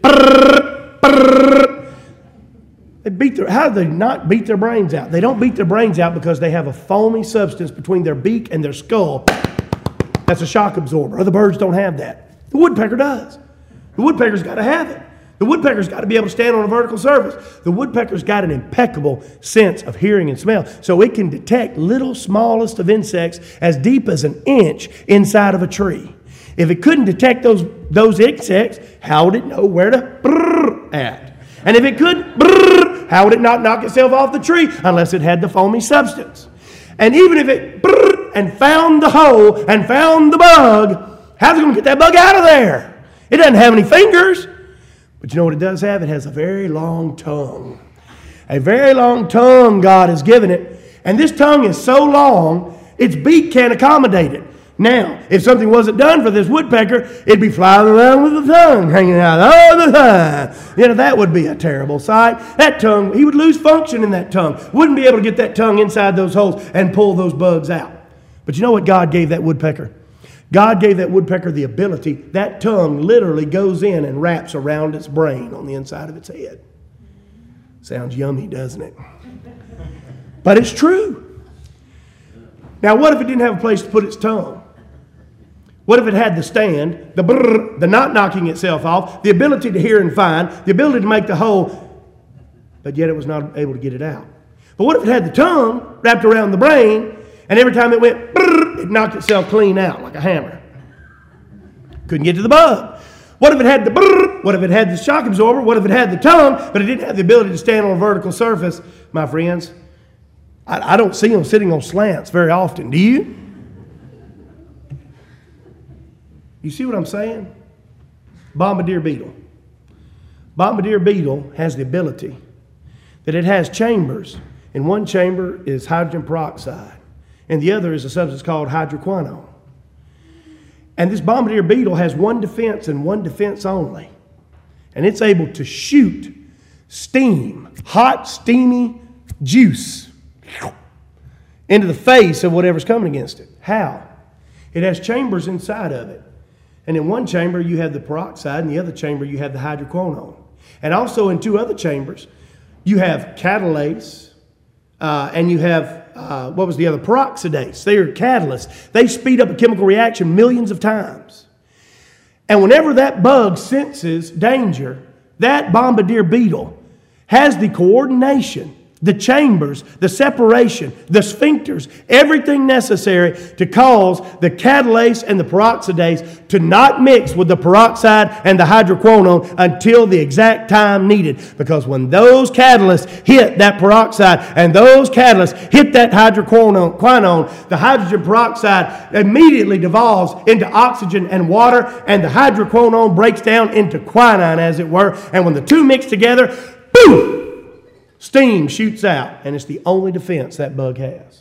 They beat their, how do they not beat their brains out? They don't beat their brains out because they have a foamy substance between their beak and their skull. That's a shock absorber. Other birds don't have that. The woodpecker does. The woodpecker's got to have it. The woodpecker's got to be able to stand on a vertical surface. The woodpecker's got an impeccable sense of hearing and smell, so it can detect little smallest of insects as deep as an inch inside of a tree. If it couldn't detect those, those insects, how would it know where to brrr at? And if it could brrr, how would it not knock itself off the tree unless it had the foamy substance? And even if it brrr and found the hole and found the bug, how's it going to get that bug out of there? It doesn't have any fingers. But you know what it does have? It has a very long tongue. A very long tongue God has given it. And this tongue is so long, its beak can't accommodate it. Now, if something wasn't done for this woodpecker, it'd be flying around with the tongue hanging out all the time. You know, that would be a terrible sight. That tongue, he would lose function in that tongue. Wouldn't be able to get that tongue inside those holes and pull those bugs out. But you know what God gave that woodpecker? God gave that woodpecker the ability. That tongue literally goes in and wraps around its brain on the inside of its head. Sounds yummy, doesn't it? But it's true. Now, what if it didn't have a place to put its tongue? What if it had the stand, the brrr, the not knocking itself off, the ability to hear and find, the ability to make the hole, but yet it was not able to get it out? But what if it had the tongue wrapped around the brain, and every time it went brrr, it knocked itself clean out like a hammer? Couldn't get to the bug. What if it had the brrr? What if it had the shock absorber? What if it had the tongue, but it didn't have the ability to stand on a vertical surface? My friends, I, I don't see them sitting on slants very often. Do you? You see what I'm saying? Bombardier beetle. Bombardier beetle has the ability that it has chambers. In one chamber is hydrogen peroxide, and the other is a substance called hydroquinone. And this bombardier beetle has one defense and one defense only. And it's able to shoot steam, hot, steamy juice into the face of whatever's coming against it. How? It has chambers inside of it. And in one chamber you have the peroxide, and the other chamber you have the hydroquinone. And also in two other chambers you have catalase, uh, and you have, uh, what was the other? Peroxidase. They are catalysts. They speed up a chemical reaction millions of times. And whenever that bug senses danger, that bombardier beetle has the coordination, the chambers, the separation, the sphincters, everything necessary to cause the catalase and the peroxidase to not mix with the peroxide and the hydroquinone until the exact time needed. Because when those catalysts hit that peroxide and those catalysts hit that hydroquinone, the hydrogen peroxide immediately devolves into oxygen and water, and the hydroquinone breaks down into quinine, as it were. And when the two mix together, boom! Steam shoots out, and it's the only defense that bug has.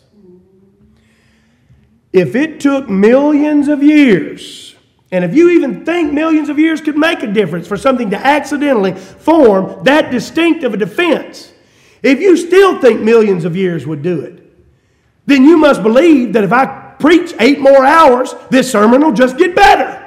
If it took millions of years, and if you even think millions of years could make a difference for something to accidentally form that distinct of a defense, if you still think millions of years would do it, then you must believe that if I preach eight more hours, this sermon will just get better.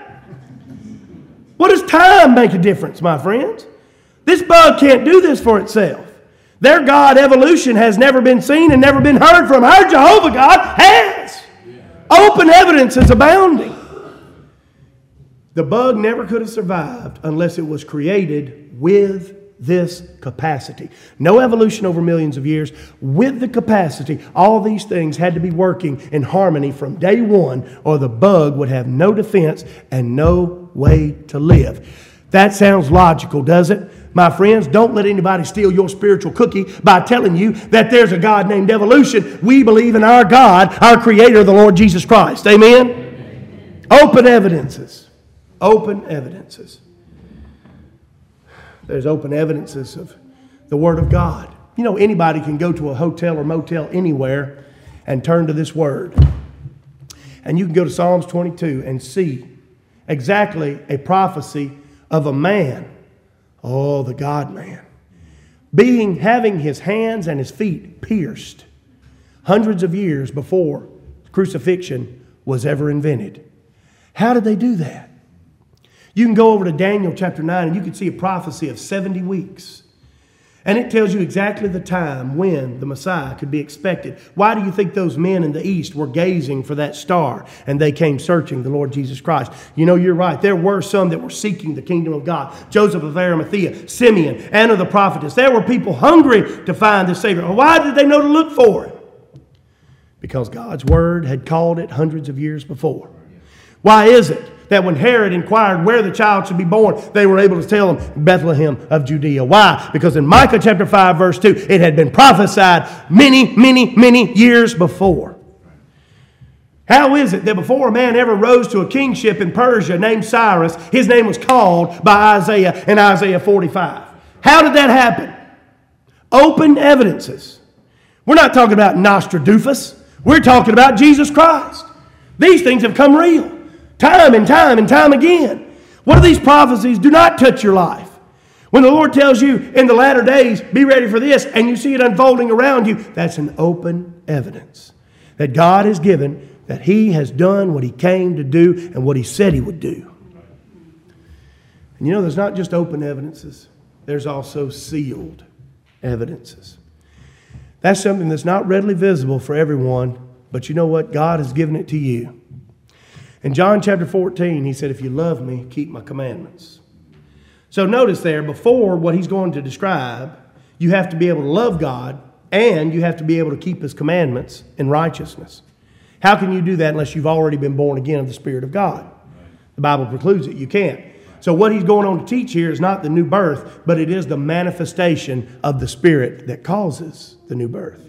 What does time make a difference, my friends? This bug can't do this for itself. Their God, evolution, has never been seen and never been heard from. Our Jehovah God has. Open evidence is abounding. The bug never could have survived unless it was created with this capacity. No evolution over millions of years. With the capacity, all these things had to be working in harmony from day one, or the bug would have no defense and no way to live. That sounds logical, does it? My friends, don't let anybody steal your spiritual cookie by telling you that there's a God named evolution. We believe in our God, our Creator, the Lord Jesus Christ. Amen? Amen. Open evidences. Open evidences. There's open evidences of the Word of God. You know, anybody can go to a hotel or motel anywhere and turn to this Word. And you can go to Psalms twenty-two and see exactly a prophecy of a man. Oh, the God-man. Being, having his hands and his feet pierced hundreds of years before crucifixion was ever invented. How did they do that? You can go over to Daniel chapter nine and you can see a prophecy of seventy weeks. And it tells you exactly the time when the Messiah could be expected. Why do you think those men in the east were gazing for that star and they came searching the Lord Jesus Christ? You know, you're right. There were some that were seeking the kingdom of God. Joseph of Arimathea, Simeon, Anna the prophetess. There were people hungry to find the Savior. Why did they know to look for him? Because God's word had called it hundreds of years before. Why is it that when Herod inquired where the child should be born, they were able to tell him Bethlehem of Judea? Why? Because in Micah chapter five, verse two, it had been prophesied many, many, many years before. How is it that before a man ever rose to a kingship in Persia named Cyrus, his name was called by Isaiah in Isaiah forty-five? How did that happen? Open evidences. We're not talking about Nostradamus. We're talking about Jesus Christ. These things have come real. Time and time and time again. What are these prophecies? Do not touch your life. When the Lord tells you in the latter days, be ready for this, and you see it unfolding around you, that's an open evidence that God has given, that He has done what He came to do and what He said He would do. And you know, there's not just open evidences. There's also sealed evidences. That's something that's not readily visible for everyone, but you know what? God has given it to you. In John chapter fourteen, He said, if you love me, keep my commandments. So notice there, before what He's going to describe, you have to be able to love God and you have to be able to keep His commandments in righteousness. How can you do that unless you've already been born again of the Spirit of God? The Bible precludes it. You can't. So what He's going on to teach here is not the new birth, but it is the manifestation of the Spirit that causes the new birth.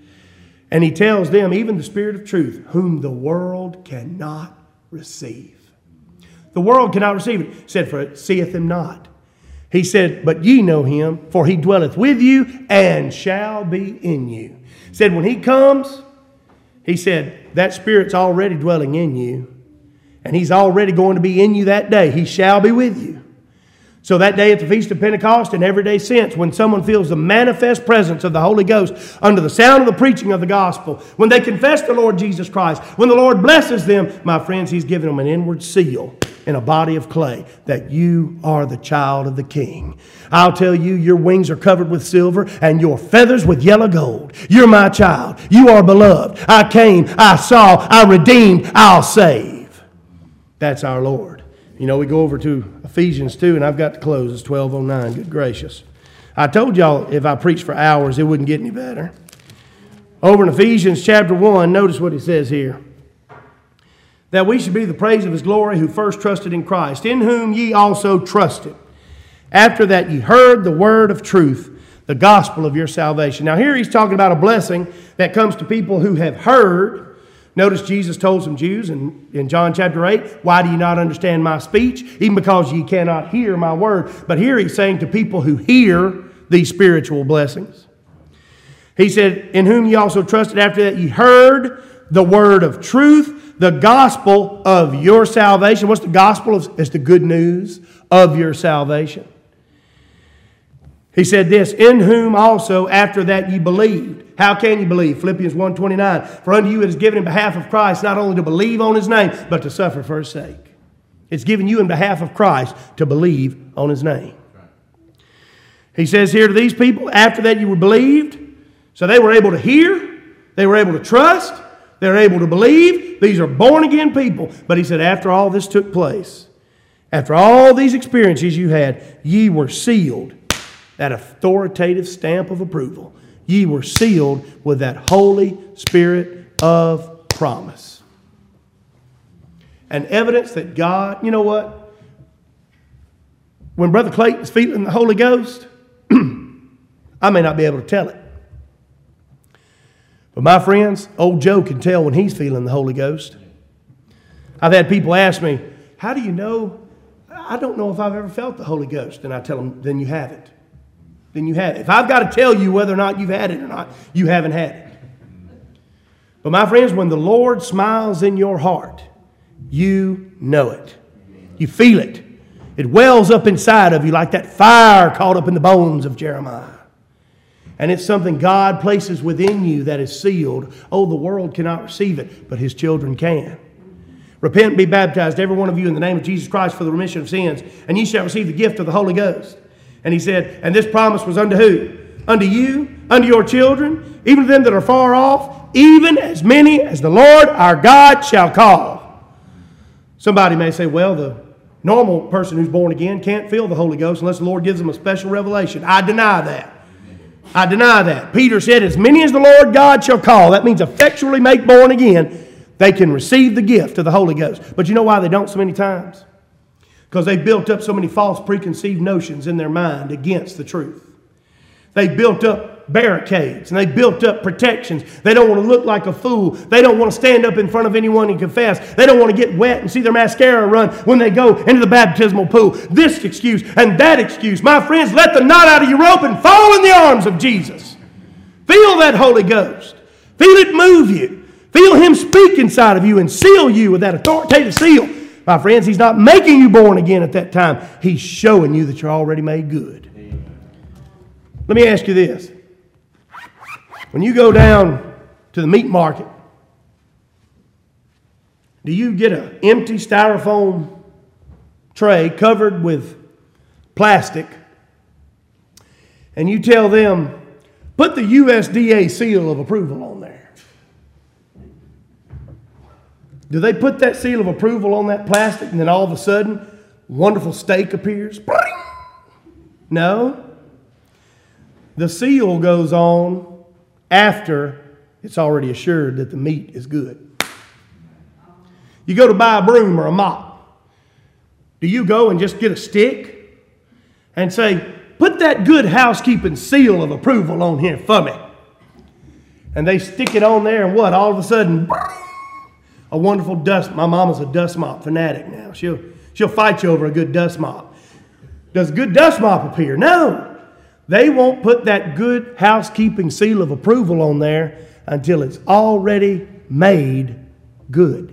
And He tells them, even the Spirit of truth, whom the world cannot receive. The world cannot receive it. He said, for it seeth Him not. He said, but ye know Him, for He dwelleth with you and shall be in you. He said, when He comes, He said, that Spirit's already dwelling in you. And He's already going to be in you that day. He shall be with you. So that day at the Feast of Pentecost and every day since, when someone feels the manifest presence of the Holy Ghost under the sound of the preaching of the gospel, when they confess the Lord Jesus Christ, when the Lord blesses them, my friends, He's given them an inward seal in a body of clay that you are the child of the King. I'll tell you, your wings are covered with silver and your feathers with yellow gold. You're my child. You are beloved. I came, I saw, I redeemed, I'll save. That's our Lord. You know, we go over to Ephesians two, and I've got to close. It's twelve oh nine. Good gracious. I told y'all if I preached for hours, it wouldn't get any better. Over in Ephesians chapter one, notice what it says here. That we should be the praise of His glory who first trusted in Christ, in whom ye also trusted. After that ye heard the word of truth, the gospel of your salvation. Now here He's talking about a blessing that comes to people who have heard. Notice Jesus told some Jews in, in John chapter eight, why do you not understand my speech? Even because ye cannot hear my word. But here He's saying to people who hear these spiritual blessings. He said, in whom ye also trusted, after that ye heard the word of truth, the gospel of your salvation. What's the gospel? It's the good news of your salvation. He said this, in whom also after that ye believed. How can you believe? Philippians one twenty-nine. For unto you it is given in behalf of Christ not only to believe on His name, but to suffer for His sake. It's given you in behalf of Christ to believe on His name. He says here to these people, after that you were believed. So they were able to hear. They were able to trust. They were able to believe. These are born again people. But He said after all this took place, after all these experiences you had, ye were sealed. That authoritative stamp of approval. Ye were sealed with that Holy Spirit of promise. And evidence that God, you know what? When Brother Clayton's feeling the Holy Ghost, I may not be able to tell it. But my friends, old Joe can tell when he's feeling the Holy Ghost. I've had people ask me, how do you know? I don't know if I've ever felt the Holy Ghost. And I tell them, then you haven't. Then you have it. If I've got to tell you whether or not you've had it or not, you haven't had it. But my friends, when the Lord smiles in your heart, you know it. You feel it. It wells up inside of you like that fire caught up in the bones of Jeremiah. And it's something God places within you that is sealed. Oh, the world cannot receive it, but His children can. Repent and be baptized, every one of you, in the name of Jesus Christ for the remission of sins, and ye shall receive the gift of the Holy Ghost. And He said, and this promise was unto who? Unto you, unto your children, even to them that are far off, even as many as the Lord our God shall call. Somebody may say, well, the normal person who's born again can't feel the Holy Ghost unless the Lord gives them a special revelation. I deny that. I deny that. Peter said, as many as the Lord God shall call, that means effectually make born again, they can receive the gift of the Holy Ghost. But you know why they don't so many times? Because they've built up so many false preconceived notions in their mind against the truth. They've built up barricades and they've built up protections. They don't want to look like a fool. They don't want to stand up in front of anyone and confess. They don't want to get wet and see their mascara run when they go into the baptismal pool. This excuse and that excuse. My friends, let the knot out of your rope and fall in the arms of Jesus. Feel that Holy Ghost. Feel it move you. Feel Him speak inside of you and seal you with that authoritative seal. My friends, He's not making you born again at that time. He's showing you that you're already made good. Let me ask you this. When you go down to the meat market, do you get an empty styrofoam tray covered with plastic and you tell them, put the U S D A seal of approval on there? Do they put that seal of approval on that plastic and then all of a sudden, wonderful steak appears? No. The seal goes on after it's already assured that the meat is good. You go to buy a broom or a mop. Do you go and just get a stick and say, put that good housekeeping seal of approval on here for me? And they stick it on there and what? All of a sudden, a wonderful dust. My mama's a dust mop fanatic now. She'll, she'll fight you over a good dust mop. Does a good dust mop appear? No. They won't put that good housekeeping seal of approval on there until it's already made good.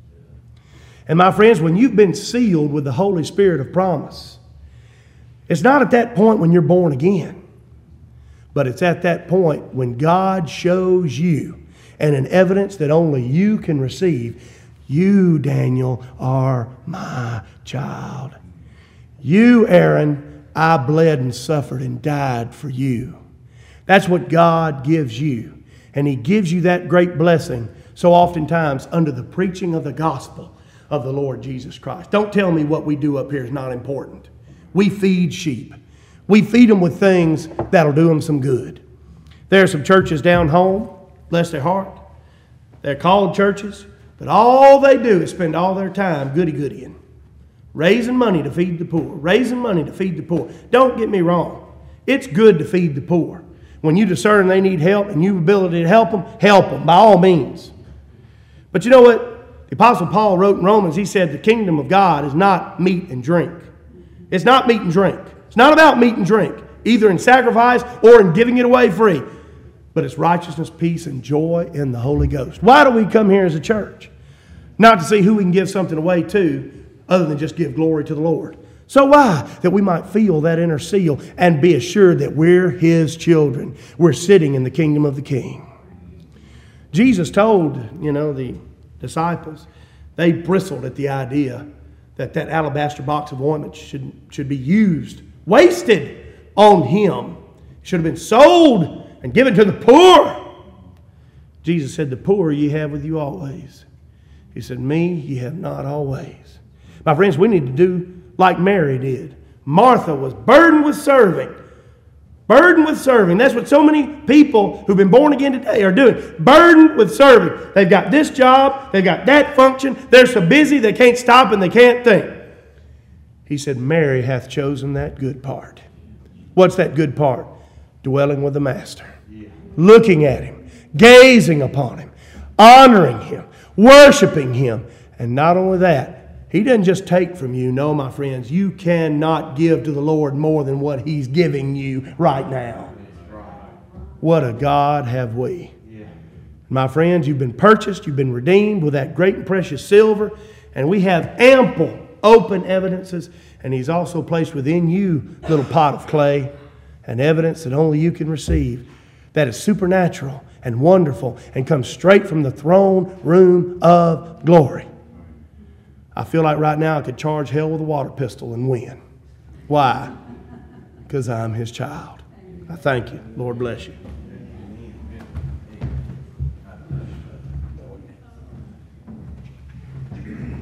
And my friends, when you've been sealed with the Holy Spirit of promise, it's not at that point when you're born again, but it's at that point when God shows you, and an evidence that only you can receive, you, Daniel, are my child. You, Aaron, I bled and suffered and died for you. That's what God gives you. And He gives you that great blessing so oftentimes under the preaching of the gospel of the Lord Jesus Christ. Don't tell me what we do up here is not important. We feed sheep. We feed them with things that'll do them some good. There are some churches down home, bless their heart. They're called churches, but all they do is spend all their time goody-goodying. Raising money to feed the poor. Raising money to feed the poor. Don't get me wrong. It's good to feed the poor. When you discern they need help and you have ability to help them, help them by all means. But you know what? The Apostle Paul wrote in Romans, he said the kingdom of God is not meat and drink. It's not meat and drink. It's not about meat and drink, either in sacrifice or in giving it away free. But it's righteousness, peace, and joy in the Holy Ghost. Why do we come here as a church? Not to see who we can give something away to, other than just give glory to the Lord. So why? That we might feel that inner seal and be assured that we're His children. We're sitting in the kingdom of the King. Jesus told, you know, the disciples, they bristled at the idea that that alabaster box of ointment should, should be used, wasted on Him. It should have been sold and given to the poor. Jesus said, the poor ye have with you always. He said, me ye have not always. My friends, we need to do like Mary did. Martha was burdened with serving. Burdened with serving. That's what so many people who've been born again today are doing. Burdened with serving. They've got this job. They've got that function. They're so busy they can't stop and they can't think. He said, Mary hath chosen that good part. What's that good part? Dwelling with the Master. Yeah. Looking at Him. Gazing upon Him. Honoring Him. Worshiping Him. And not only that, He doesn't just take from you. No, my friends, you cannot give to the Lord more than what He's giving you right now. What a God have we. My friends, you've been purchased, you've been redeemed with that great and precious silver, and we have ample open evidences, and He's also placed within you a little pot of clay, an evidence that only you can receive, that is supernatural and wonderful and comes straight from the throne room of glory. I feel like right now I could charge hell with a water pistol and win. Why? Because I'm His child. I thank you. Lord bless you.